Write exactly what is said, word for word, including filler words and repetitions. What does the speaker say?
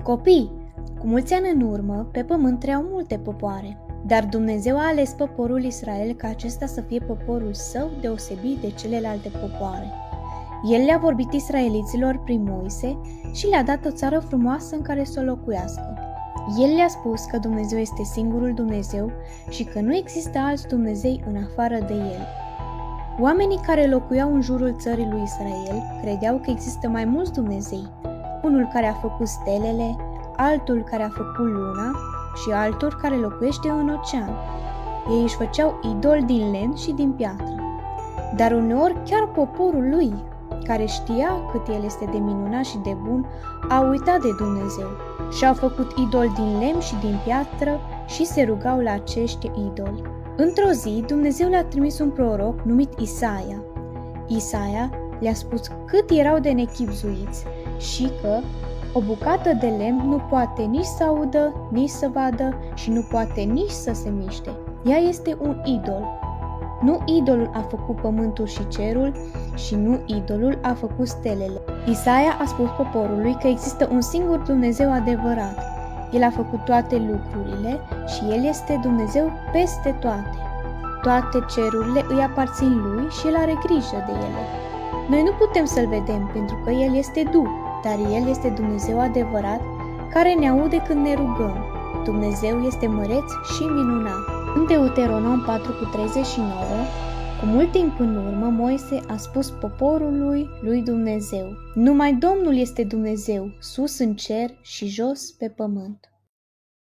Copii, cu mulți ani în urmă, pe pământ trăiau multe popoare, dar Dumnezeu a ales poporul Israel ca acesta să fie poporul său deosebit de celelalte popoare. El le-a vorbit israeliților prin Moise și le-a dat o țară frumoasă în care să o locuiască. El le-a spus că Dumnezeu este singurul Dumnezeu și că nu există alți Dumnezei în afară de El. Oamenii care locuiau în jurul țării lui Israel credeau că există mai mulți Dumnezei, unul care a făcut stelele, altul care a făcut luna și altul care locuiește în ocean. Ei își făceau idoli din lemn și din piatră. Dar uneori chiar poporul lui, care știa cât el este de minunat și de bun, a uitat de Dumnezeu și au făcut idoli din lemn și din piatră și se rugau la acești idoli. Într-o zi, Dumnezeu le-a trimis un proroc numit Isaia. Isaia le-a spus cât erau de nechibzuiți și că o bucată de lemn nu poate nici să audă, nici să vadă și nu poate nici să se miște. Ea este un idol. Nu idolul a făcut pământul și cerul și nu idolul a făcut stelele. Isaia a spus poporului că există un singur Dumnezeu adevărat. El a făcut toate lucrurile și El este Dumnezeu peste toate. Toate cerurile îi aparțin Lui și El are grijă de ele. Noi nu putem să-L vedem pentru că El este Duh, dar El este Dumnezeu adevărat care ne aude când ne rugăm. Dumnezeu este măreț și minunat. În Deuteronom patru cu treizeci și nouă, cu mult timp în urmă, Moise a spus poporului lui Dumnezeu: numai Domnul este Dumnezeu, sus în cer și jos pe pământ.